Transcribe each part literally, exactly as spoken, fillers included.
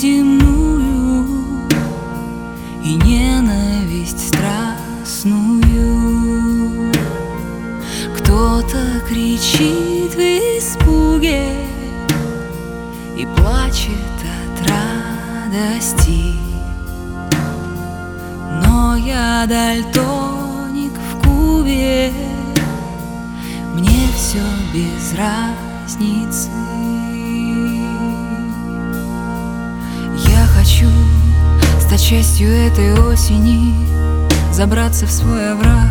неземную и ненависть страстную. Кто-то кричит в испуге и плачет от радости, но я дальтоник в кубе, мне все без разницы. Я хочу стать частью этой осени, забраться в свой овраг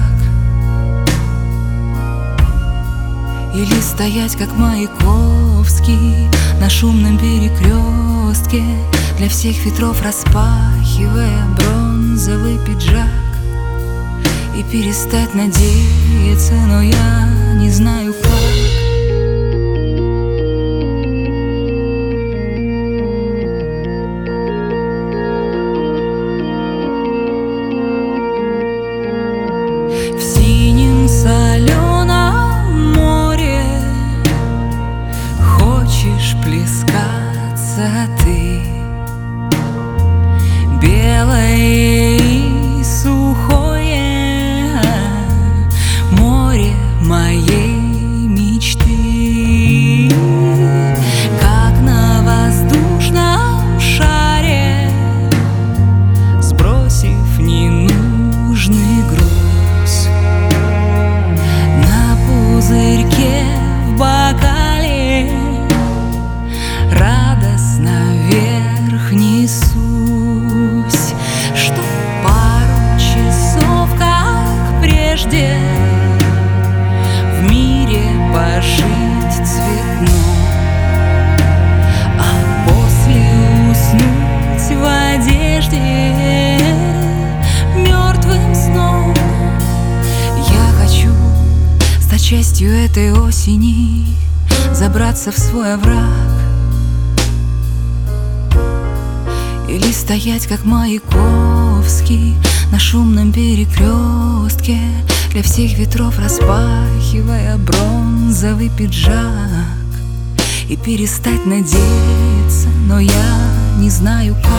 или стоять, как Маяковский, на шумном перекрестке, для всех ветров распахивая бронзовый пиджак, и перестать надеяться, но я не знаю как. В синем соленом море хочешь плескаться ты, белое и сухое море моей мечты. Как на воздушном шаре, сбросив ненужный груз, на пузырьке в бокале радостно вверх несусь, чтоб пару часов, как прежде, в мире пожить цветно, а после уснуть в одежде мертвым сном. Я хочу стать частью этой осени, забраться в свой овраг или стоять, как Маяковский, на шумном перекрестке, для всех ветров распахивая бронзовый пиджак, и перестать надеяться, но я не знаю как.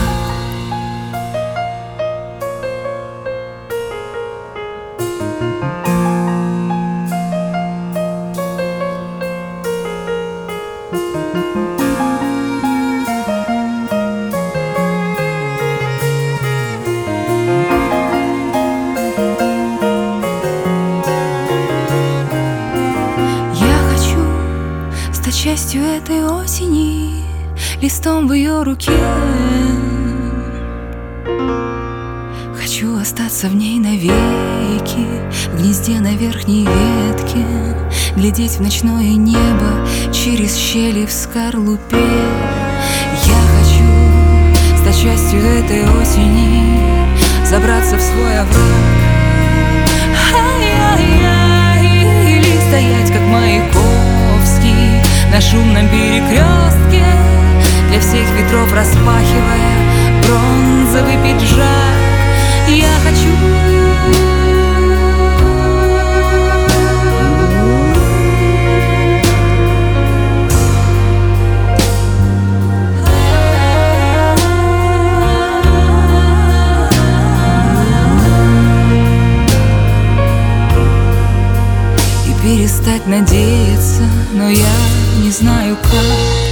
Частью этой осени, листом в ее руке, хочу остаться в ней навеки, в гнезде на верхней ветке, глядеть в ночное небо через щели в скорлупе. Я хочу стать частью этой осени, забраться в свой овраг, или стоять, как Маяковский, на шумном перекрестке, для всех ветров распахивая бронзовый пиджак. Я хочу и перестать надеяться, но я не знаю как.